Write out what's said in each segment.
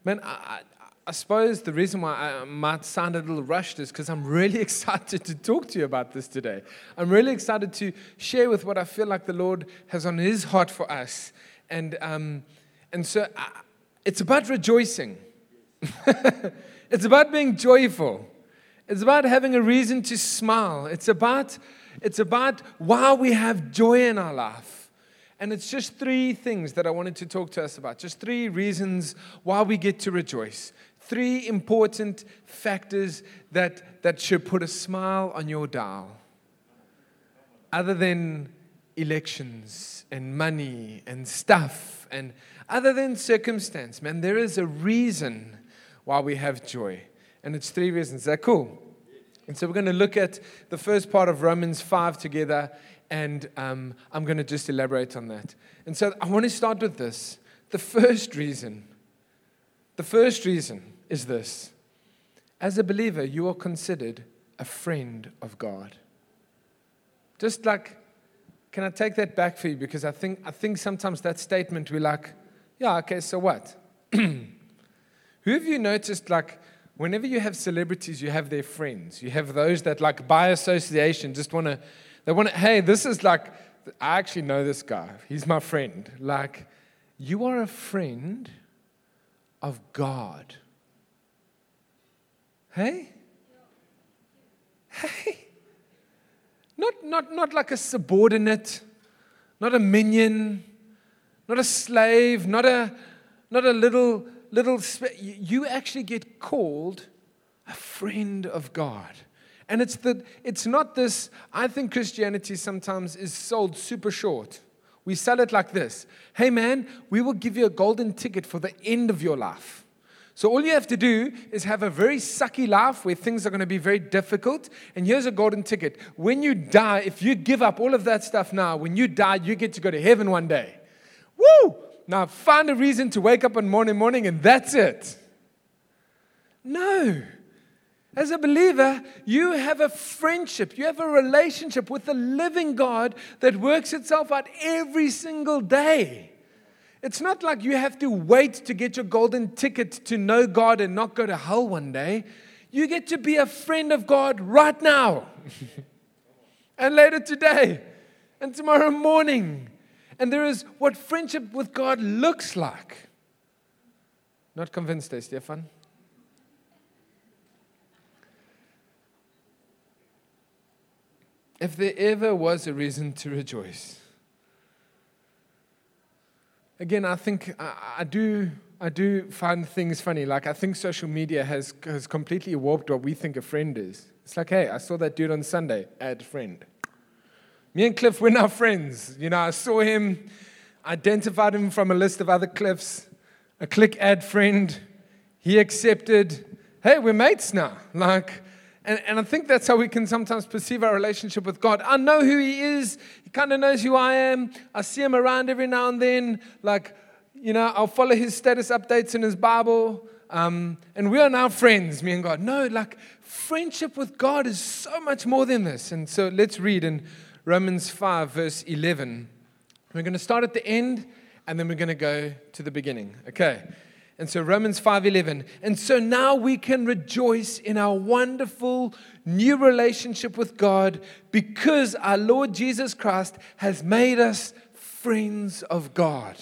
Man, I suppose the reason why I might sound a little rushed is because I'm really excited to talk to you about this today. I'm really excited to share with what I feel like the Lord has on His heart for us. And so it's about rejoicing. It's about being joyful. It's about having a reason to smile. It's about why we have joy in our life. And it's just 3 things that I wanted to talk to us about. Just 3 reasons why we get to rejoice. 3 important factors that should put a smile on your dial. Other than elections and money and stuff and other than circumstance, man, there is a reason why we have joy. And it's 3 reasons. Is that cool? And so we're going to look at the first part of Romans 5 together, and I'm going to just elaborate on that. And so I want to start with this. The first reason is this. As a believer, you are considered a friend of God. Just like, can I take that back for you? Because I think sometimes that statement, we're like, yeah, okay, so what? Who have you noticed, like, whenever you have celebrities, you have their friends. You have those that, like, by association, just want to, hey, this is like, I actually know this guy. He's my friend. Like, you are a friend of God. Hey? Hey? Not like a subordinate, not a minion, not a slave, not a little. You actually get called a friend of God. And it's not this. I think Christianity sometimes is sold super short. We sell it like this. Hey man, we will give you a golden ticket for the end of your life. So all you have to do is have a very sucky life where things are going to be very difficult. And here's a golden ticket. When you die, if you give up all of that stuff now, when you die, you get to go to heaven one day. Woo! Now find a reason to wake up on morning and that's it. No. As a believer, you have a friendship, you have a relationship with the living God that works itself out every single day. It's not like you have to wait to get your golden ticket to know God and not go to hell one day. You get to be a friend of God right now, and later today, and tomorrow morning. And there is what friendship with God looks like. Not convinced, eh, Stefan? If there ever was a reason to rejoice, again, I think I do find things funny. Like, I think social media has completely warped what we think a friend is. It's like, hey, I saw that dude on Sunday, add friend. Me and Cliff, we're now friends. You know, I saw him, identified him from a list of other Cliffs. I click add friend. He accepted. Hey, we're mates now. Like, and I think that's how we can sometimes perceive our relationship with God. I know who He is. He kind of knows who I am. I see Him around every now and then. Like, you know, I'll follow His status updates in His Bible. And we are now friends, me and God. No, like, friendship with God is so much more than this. And so let's read in Romans 5, verse 11. We're going to start at the end, and then we're going to go to the beginning. Okay. And so Romans 5:11. And so now we can rejoice in our wonderful new relationship with God because our Lord Jesus Christ has made us friends of God.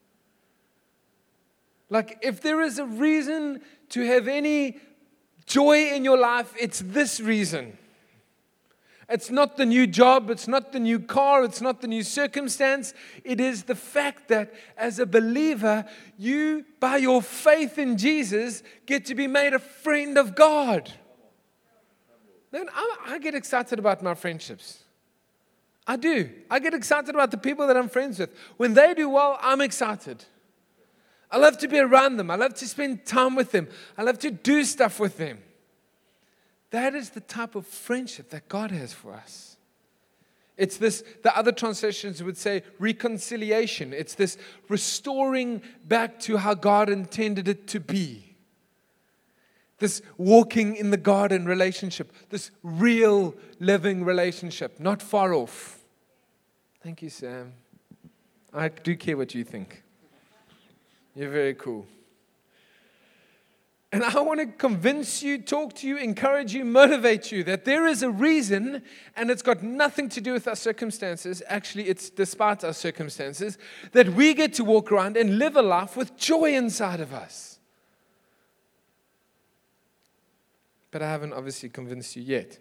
Like, if there is a reason to have any joy in your life, it's this reason. It's not the new job, it's not the new car, it's not the new circumstance. It is the fact that as a believer, you, by your faith in Jesus, get to be made a friend of God. Then I get excited about my friendships. I do. I get excited about the people that I'm friends with. When they do well, I'm excited. I love to be around them. I love to spend time with them. I love to do stuff with them. That is the type of friendship that God has for us. It's this, the other translations would say reconciliation. It's this restoring back to how God intended it to be. This walking in the garden relationship. This real living relationship, not far off. Thank you, Sam. I do care what you think. You're very cool. And I want to convince you, talk to you, encourage you, motivate you that there is a reason, and it's got nothing to do with our circumstances. Actually, it's despite our circumstances, that we get to walk around and live a life with joy inside of us. But I haven't obviously convinced you yet.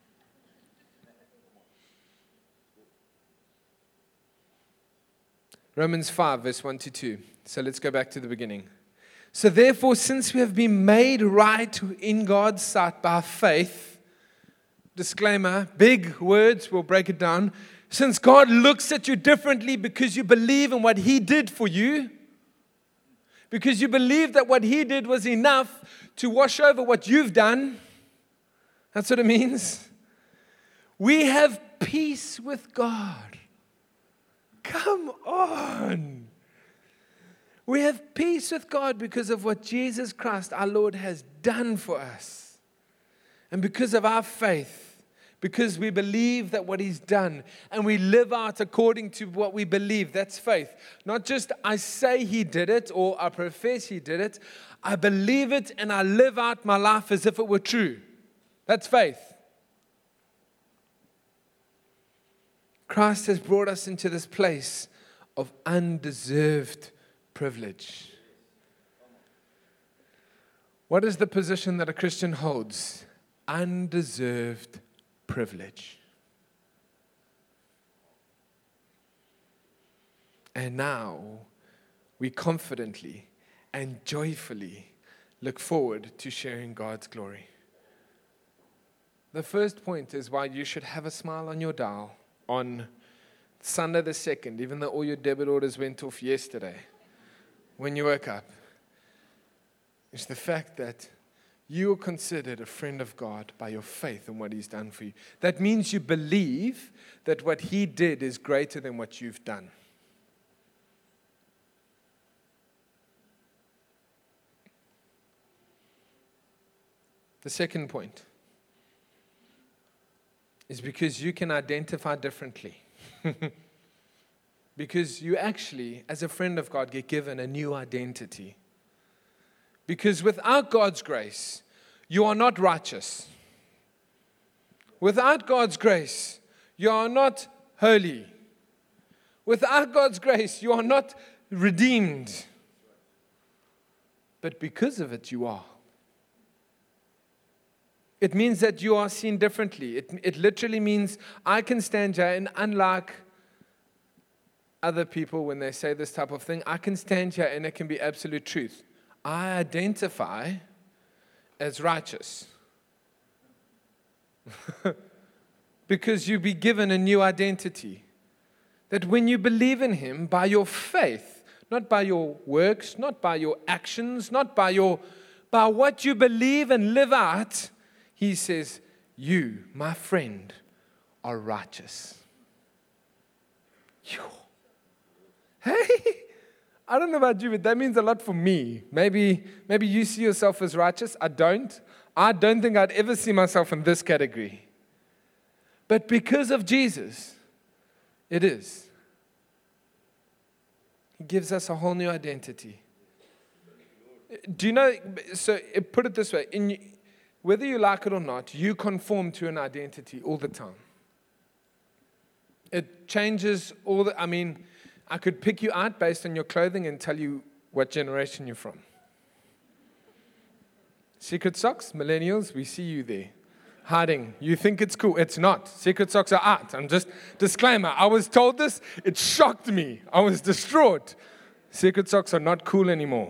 Romans 5, verse 1 to 2. So let's go back to the beginning. So therefore, since we have been made right in God's sight by faith, disclaimer, big words, we'll break it down. Since God looks at you differently because you believe in what He did for you, because you believe that what He did was enough to wash over what you've done, that's what it means. We have peace with God. Come on. We have peace with God because of what Jesus Christ, our Lord, has done for us. And because of our faith, because we believe that what He's done, and we live out according to what we believe, that's faith. Not just I say He did it or I profess He did it. I believe it and I live out my life as if it were true. That's faith. Christ has brought us into this place of undeserved privilege. What is the position that a Christian holds? Undeserved privilege. And now we confidently and joyfully look forward to sharing God's glory. The first point is why you should have a smile on your dial on Sunday the 2nd, even though all your debit orders went off yesterday. When you woke up, is the fact that you are considered a friend of God by your faith in what He's done for you. That means you believe that what He did is greater than what you've done. The second point is because you can identify differently. Because you actually, as a friend of God, get given a new identity. Because without God's grace, you are not righteous. Without God's grace, you are not holy. Without God's grace, you are not redeemed. But because of it, you are. It means that you are seen differently. It literally means I can stand here and unlike other people when they say this type of thing, I can stand here and it can be absolute truth. I identify as righteous. Because you'll be given a new identity. That when you believe in Him by your faith, not by your works, not by your actions, not by what you believe and live out, He says, you, my friend, are righteous. Hey, I don't know about you, but that means a lot for me. Maybe you see yourself as righteous. I don't. I don't think I'd ever see myself in this category. But because of Jesus, it is. He gives us a whole new identity. Do you know, so put it this way, whether you like it or not, you conform to an identity all the time. It changes I could pick you out based on your clothing and tell you what generation you're from. Secret socks, millennials, we see you there. Hiding. You think it's cool. It's not. Secret socks are out. Disclaimer, I was told this. It shocked me. I was distraught. Secret socks are not cool anymore.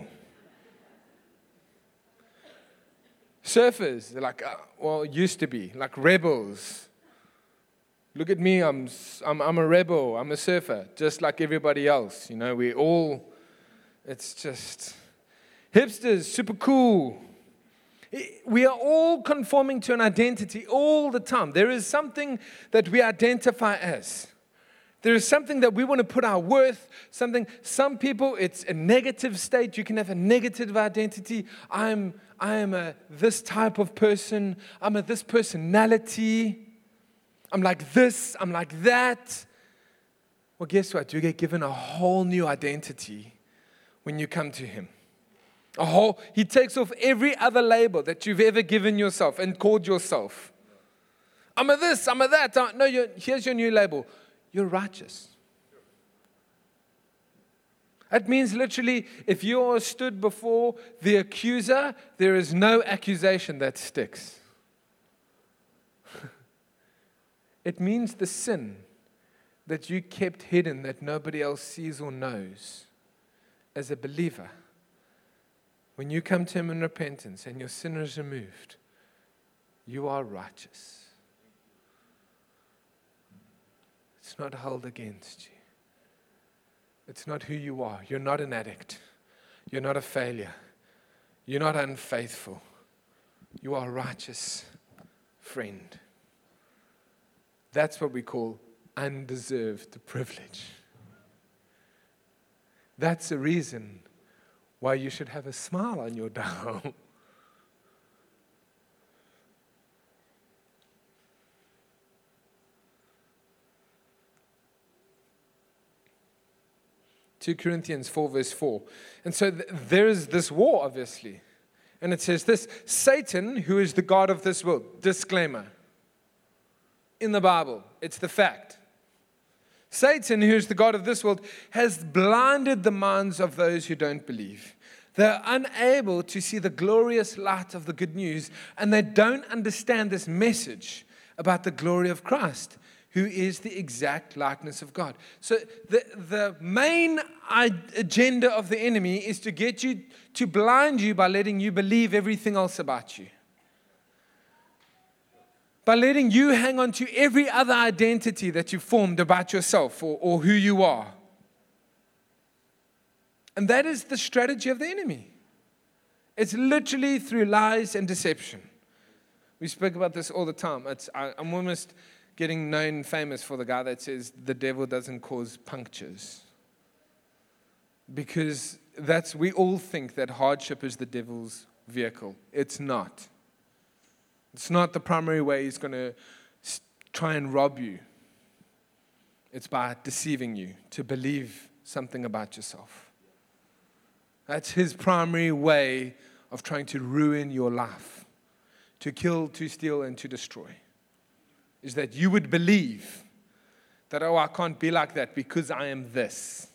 Surfers, they're like, used to be, like rebels. Look at me, I'm a rebel, I'm a surfer, just like everybody else. It's just hipsters, super cool. We are all conforming to an identity all the time. There is something that we identify as. There is something that we want to put our worth, some people, it's a negative state. You can have a negative identity. I am a this type of person. I'm a this personality. I'm like this, I'm like that. Well, guess what? You get given a whole new identity when you come to Him. He takes off every other label that you've ever given yourself and called yourself. I'm a this, I'm a that. No, here's your new label. You're righteous. That means literally, if you are stood before the accuser, there is no accusation that sticks. It means the sin that you kept hidden that nobody else sees or knows. As a believer, when you come to Him in repentance and your sin is removed, you are righteous. It's not held against you. It's not who you are. You're not an addict. You're not a failure. You're not unfaithful. You are a righteous friend. That's what we call undeserved privilege. That's the reason why you should have a smile on your dial. 2 Corinthians 4 verse 4. And so there is this war, obviously. And it says this, Satan, who is the god of this world, disclaimer. In the Bible, it's the fact. Satan, who is the god of this world, has blinded the minds of those who don't believe. They're unable to see the glorious light of the good news, and they don't understand this message about the glory of Christ, who is the exact likeness of God. So the main agenda of the enemy is to get you, to blind you by letting you believe everything else about you. By letting you hang on to every other identity that you've formed about yourself or who you are. And that is the strategy of the enemy. It's literally through lies and deception. We speak about this all the time. I'm almost getting known famous for the guy that says the devil doesn't cause punctures. Because we all think that hardship is the devil's vehicle. It's not. It's not the primary way he's going to try and rob you. It's by deceiving you to believe something about yourself. That's his primary way of trying to ruin your life, to kill, to steal, and to destroy. Is that you would believe that, I can't be like that because I am this.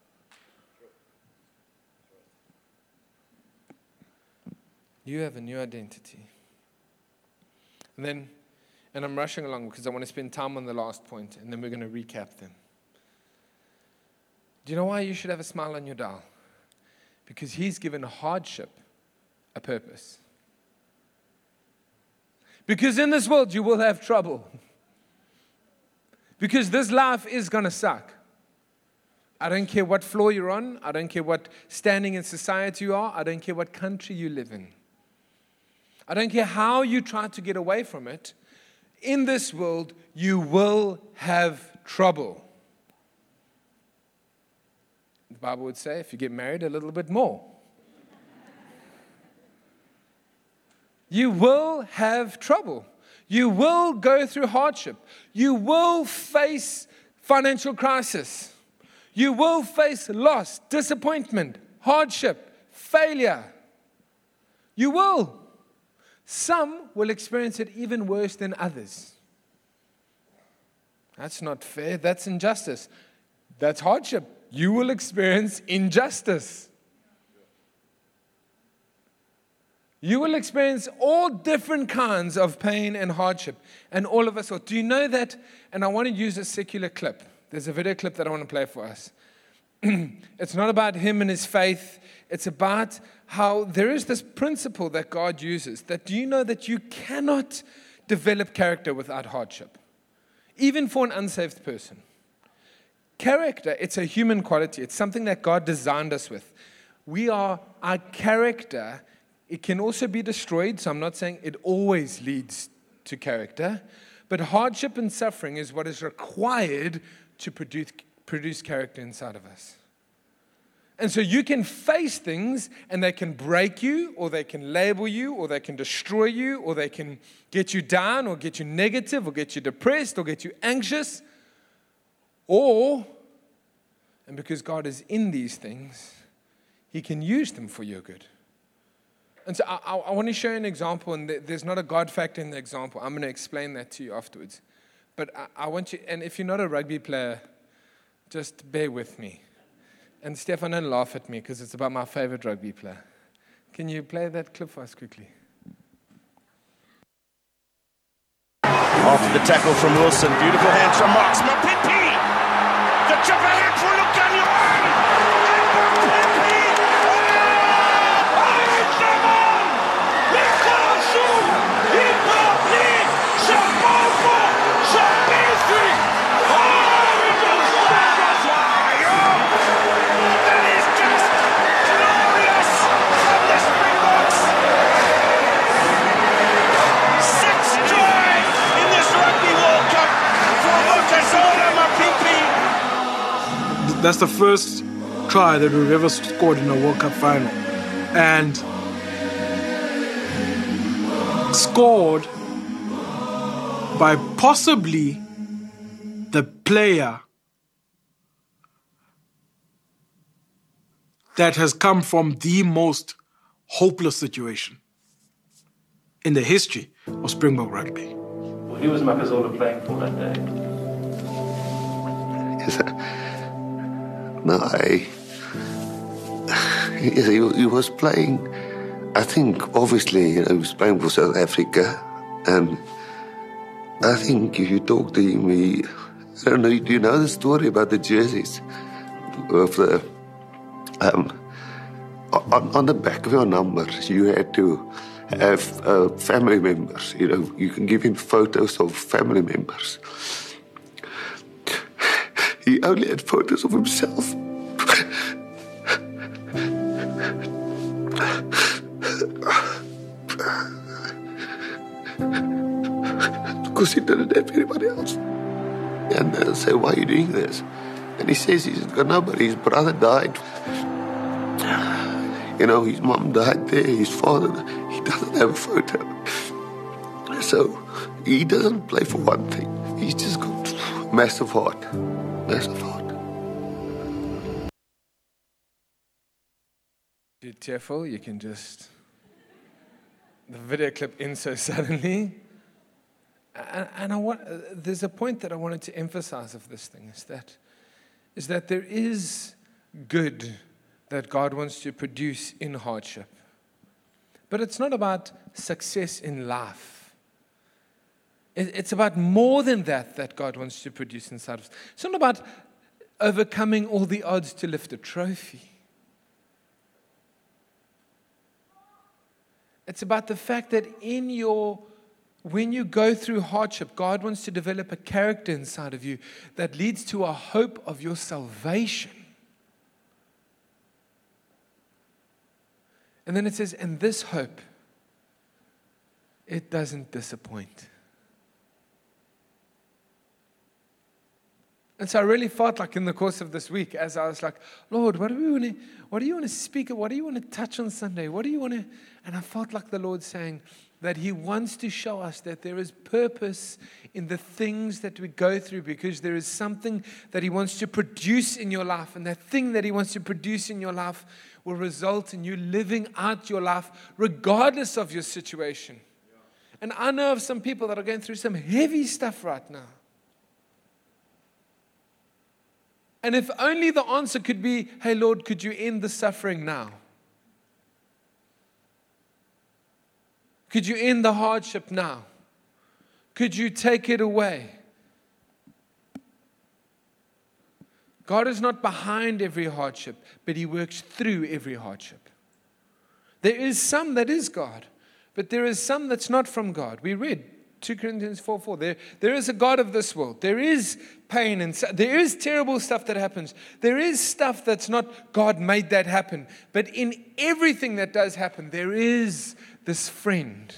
You have a new identity. And I'm rushing along because I want to spend time on the last point, and then we're going to recap them. Do you know why you should have a smile on your dial? Because He's given hardship a purpose. Because in this world you will have trouble. Because this life is going to suck. I don't care what floor you're on. I don't care what standing in society you are. I don't care what country you live in. I don't care how you try to get away from it. In this world, you will have trouble. The Bible would say, if you get married, a little bit more. You will have trouble. You will go through hardship. You will face financial crisis. You will face loss, disappointment, hardship, failure. You will. Some will experience it even worse than others. That's not fair. That's injustice. That's hardship. You will experience injustice. You will experience all different kinds of pain and hardship. And all of us will. Do you know that? And I want to use a secular clip. There's a video clip that I want to play for us. It's not about him and his faith. It's about how there is this principle that God uses. That do you know that you cannot develop character without hardship? Even for an unsaved person. Character, it's a human quality. It's something that God designed us with. Our character, it can also be destroyed. So I'm not saying it always leads to character. But hardship and suffering is what is required to produce character inside of us. And so you can face things and they can break you, or they can label you, or they can destroy you, or they can get you down, or get you negative, or get you depressed, or get you anxious. And because God is in these things, He can use them for your good. And so I want to show you an example, and there's not a God factor in the example. I'm going to explain that to you afterwards. But I want you, and if you're not a rugby player, just bear with me. And Stefan, don't laugh at me because it's about my favorite rugby player. Can you play that clip for us quickly? After the tackle from Wilson, beautiful hands from Marks. Mapipi! The Javelin for Lucanioan! And Mapipi! That is just glorious from the Springboks! 6th try in this Rugby World Cup for Lukasola Mapipi. That's the first try that we've ever scored in a World Cup final. And scored by possibly the player that has come from the most hopeless situation in the history of Springbok rugby. Well, who was Makazola playing for that day? He was playing, I think, obviously, he was playing for South Africa. And I think if you talk to him, I don't know, do you know the story about the jerseys? Of the, on the back of your numbers, you had to have family members. You can give him photos of family members. He only had photos of himself. Because he didn't have anybody else. And I say, why are you doing this? And he says he's got nobody. His brother died. His mom died there, his father, he doesn't have a photo. So he doesn't play for one thing. He's just got massive heart. Massive heart. Be careful, you can just... The video clip ends so suddenly. And there's a point that I wanted to emphasize of this thing, is that there is good that God wants to produce in hardship. But it's not about success in life. It's about more than that God wants to produce inside of us. It's not about overcoming all the odds to lift a trophy. It's about the fact that when you go through hardship, God wants to develop a character inside of you that leads to a hope of your salvation. And then it says, and this hope, it doesn't disappoint. And so I really felt like in the course of this week, as I was like, Lord, what do you want to speak of? What do you want to touch on Sunday? What do you want to... And I felt like the Lord saying that He wants to show us that there is purpose in the things that we go through, because there is something that He wants to produce in your life. And that thing that He wants to produce in your life will result in you living out your life regardless of your situation. And I know of some people that are going through some heavy stuff right now. And if only the answer could be, hey, Lord, could you end the suffering now? Could you end the hardship now? Could you take it away? God is not behind every hardship, but He works through every hardship. There is some that is God, but there is some that's not from God. We read 2 Corinthians 4:4. There is a God of this world. There is pain and there is terrible stuff that happens. There is stuff that's not God made that happen. But in everything that does happen, there is this friend.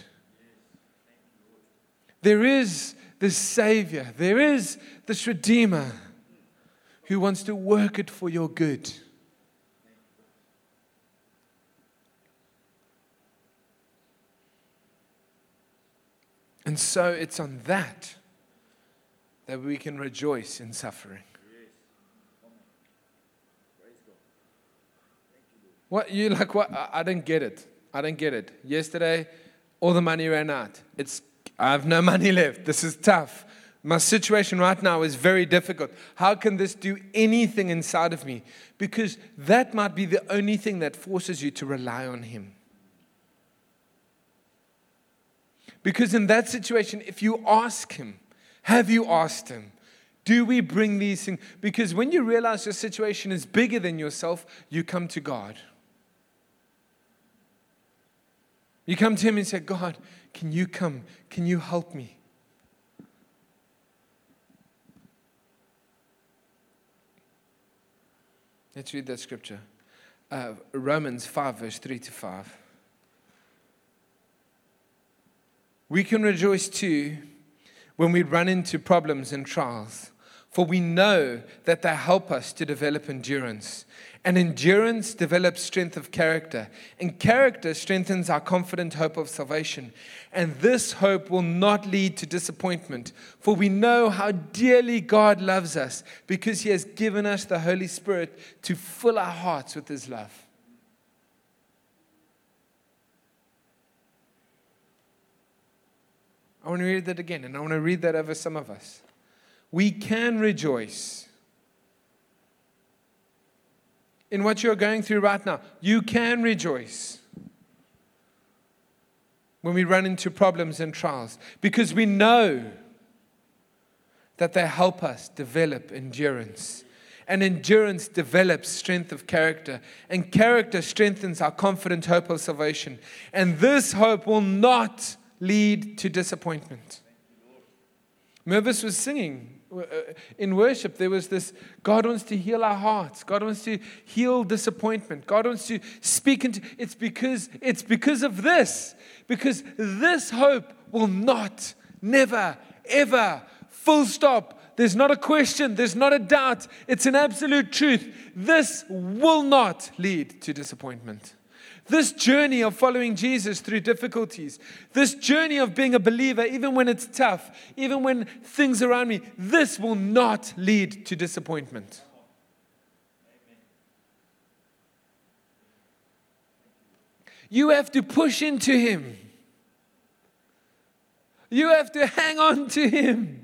There is this Savior. There is this Redeemer who wants to work it for your good. And so it's on that we can rejoice in suffering. What you like? What? I don't get it. I don't get it. Yesterday, all the money ran out. I have no money left. This is tough. My situation right now is very difficult. How can this do anything inside of me? Because that might be the only thing that forces you to rely on Him. Because in that situation, if you ask Him, have you asked Him? Do we bring these things? Because when you realize your situation is bigger than yourself, you come to God. You come to Him and say, God, can you come? Can you help me? Let's read that scripture. Romans 5, verse 3 to 5. We can rejoice too when we run into problems and trials, for we know that they help us to develop endurance. And endurance develops strength of character. And character strengthens our confident hope of salvation. And this hope will not lead to disappointment, for we know how dearly God loves us because He has given us the Holy Spirit to fill our hearts with His love. I want to read that again, and I want to read that over some of us. We can rejoice in what you're going through right now. You can rejoice when we run into problems and trials, because we know that they help us develop endurance. And endurance develops strength of character. And character strengthens our confident hope of salvation. And this hope will not lead to disappointment. Mervis was singing in worship. There was this, God wants to heal our hearts. God wants to heal disappointment. God wants to speak into, it's because of this. Because this hope will not, never, ever, full stop. There's not a question. There's not a doubt. It's an absolute truth. This will not lead to disappointment. This journey of following Jesus through difficulties, this journey of being a believer, even when it's tough, even when things around me, this will not lead to disappointment. You have to push into Him. You have to hang on to Him.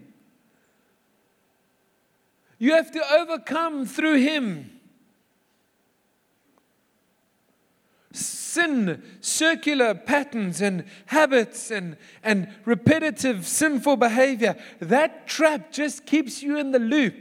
You have to overcome through Him. Sin, circular patterns and habits and repetitive sinful behavior, that trap just keeps you in the loop.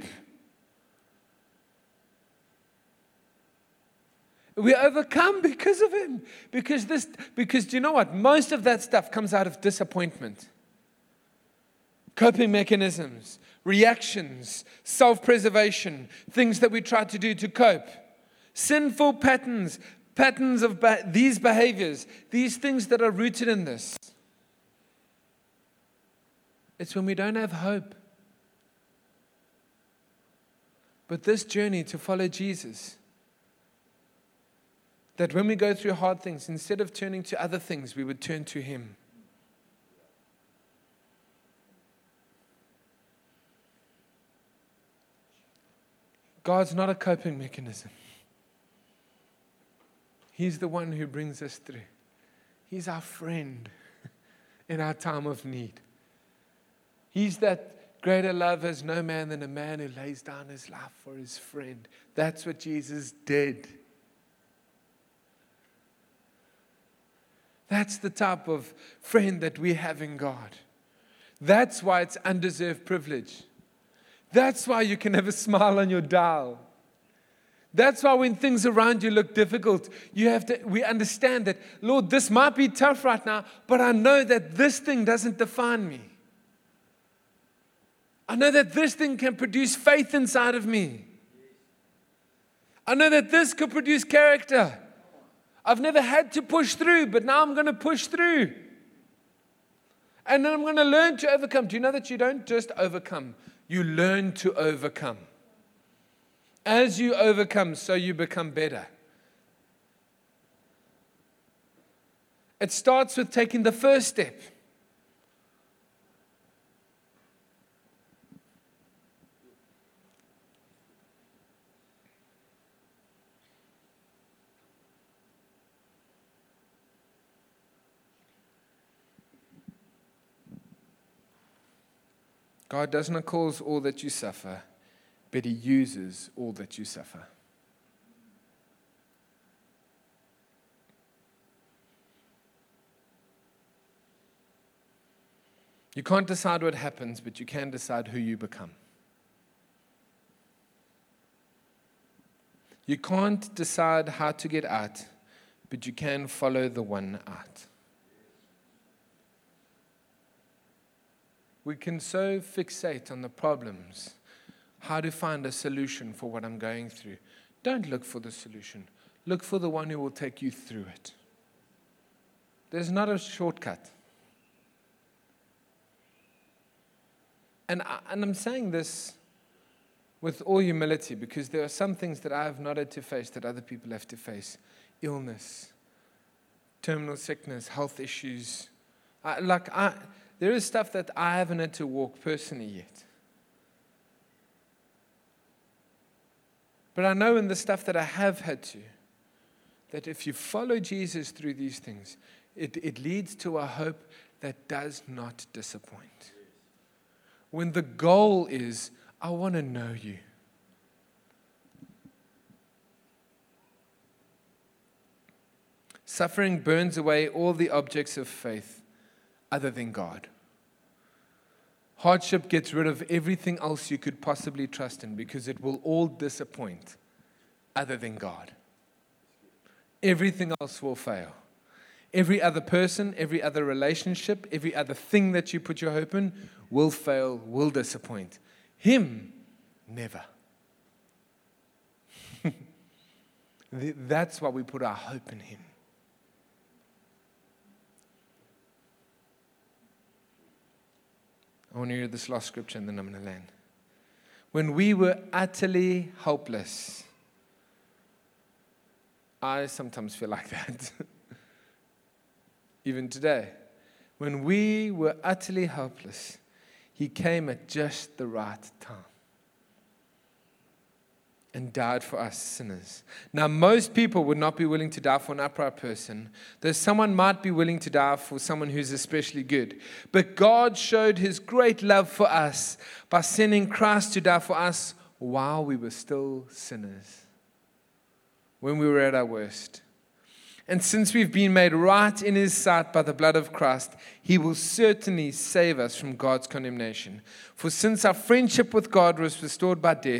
We overcome because of Him. Because do you know what? Most of that stuff comes out of disappointment. Coping mechanisms, reactions, self-preservation, things that we try to do to cope. Sinful patterns of these behaviors, these things that are rooted in this. It's when we don't have hope. But this journey to follow Jesus, that when we go through hard things, instead of turning to other things, we would turn to Him. God's not a coping mechanism. He's the one who brings us through. He's our friend in our time of need. He's that greater love has no man than a man who lays down his life for his friend. That's what Jesus did. That's the type of friend that we have in God. That's why it's undeserved privilege. That's why you can have a smile on your dial. That's why when things around you look difficult, we understand that, Lord, this might be tough right now, but I know that this thing doesn't define me. I know that this thing can produce faith inside of me. I know that this could produce character. I've never had to push through, but now I'm going to push through. And then I'm going to learn to overcome. Do you know that you don't just overcome? You learn to overcome. As you overcome, so you become better. It starts with taking the first step. God does not cause all that you suffer, but He uses all that you suffer. You can't decide what happens, but you can decide who you become. You can't decide how to get out, but you can follow the one out. We can so fixate on the problems, how to find a solution for what I'm going through. Don't look for the solution. Look for the one who will take you through it. There's not a shortcut. And I'm saying this with all humility, because there are some things that I have not had to face that other people have to face. Illness, terminal sickness, health issues. There is stuff that I haven't had to walk personally yet. But I know in the stuff that I have had to, that if you follow Jesus through these things, it leads to a hope that does not disappoint. When the goal is, I want to know you. Suffering burns away all the objects of faith other than God. Hardship gets rid of everything else you could possibly trust in, because it will all disappoint other than God. Everything else will fail. Every other person, every other relationship, every other thing that you put your hope in will fail, will disappoint. Him, never. That's why we put our hope in Him. I want to read this last scripture and then I'm going to land. When we were utterly helpless, I sometimes feel like that. Even today. When we were utterly helpless, He came at just the right time and died for us sinners. Now, most people would not be willing to die for an upright person, though someone might be willing to die for someone who's especially good. But God showed His great love for us by sending Christ to die for us while we were still sinners, when we were at our worst. And since we've been made right in His sight by the blood of Christ, He will certainly save us from God's condemnation. For since our friendship with God was restored by the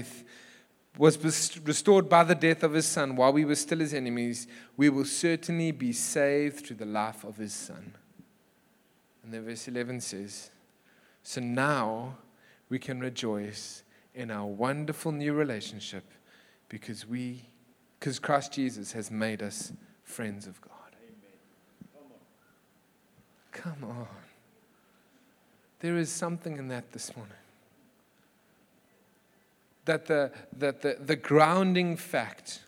death of His Son while we were still His enemies, we will certainly be saved through the life of His Son. And then verse 11 says, so now we can rejoice in our wonderful new relationship because Christ Jesus has made us friends of God. Amen. Come on. There is something in that this morning. That the grounding fact,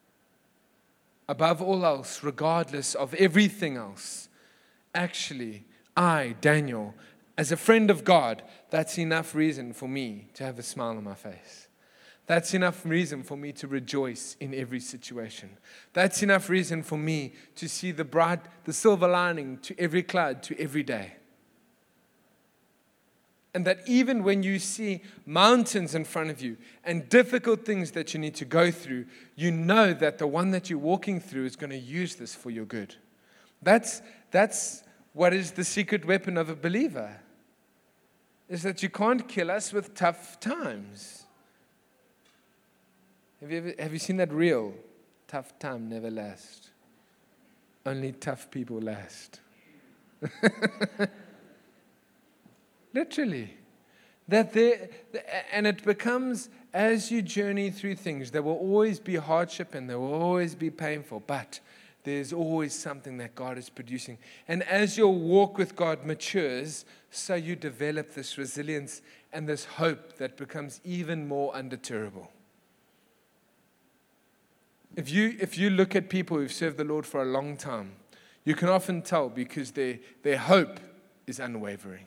above all else, regardless of everything else, actually, I, Daniel, as a friend of God, that's enough reason for me to have a smile on my face. That's enough reason for me to rejoice in every situation. That's enough reason for me to see the silver lining to every cloud, to every day. And that even when you see mountains in front of you and difficult things that you need to go through, you know that the one that you're walking through is going to use this for your good. That's what is the secret weapon of a believer, is that you can't kill us with tough times. Have you seen that reel? Tough time never lasts. Only tough people last. Literally. And it becomes, as you journey through things, there will always be hardship and there will always be painful, but there's always something that God is producing. And as your walk with God matures, so you develop this resilience and this hope that becomes even more undeterrable. If you look at people who've served the Lord for a long time, you can often tell because their hope is unwavering.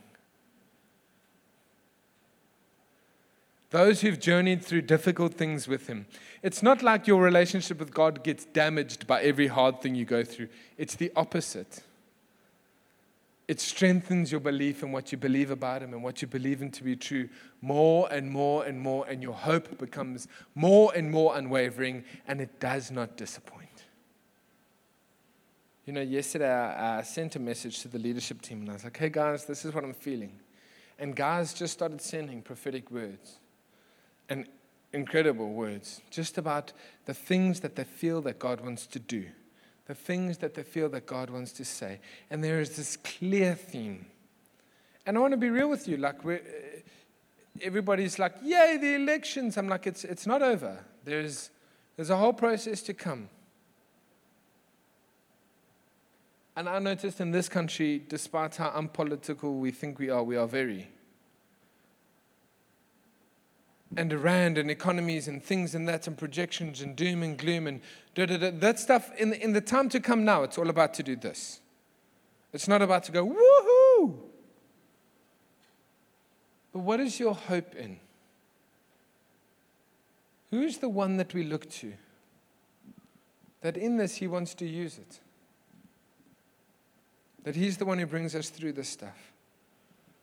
Those who've journeyed through difficult things with Him, it's not like your relationship with God gets damaged by every hard thing you go through. It's the opposite. it strengthens your belief in what you believe about Him and what you believe Him to be true more and more and more, and your hope becomes more and more unwavering, and it does not disappoint. You know, yesterday I sent a message to the leadership team, and I was like, hey guys, this is what I'm feeling. And guys just started sending prophetic words and incredible words just about the things that they feel that God wants to do, the things that they feel that God wants to say. And there is this clear theme. And I want to be real with you. Like, everybody's like, yay, the elections. I'm like, it's not over. There's a whole process to come. And I noticed in this country, despite how unpolitical we think we are very. And Iran and economies and things and that and projections and doom and gloom and that stuff, in the time to come now, it's all about to do this. It's not about to go, woohoo! But what is your hope in? Who is the one that we look to? That in this, He wants to use it. That He's the one who brings us through this stuff.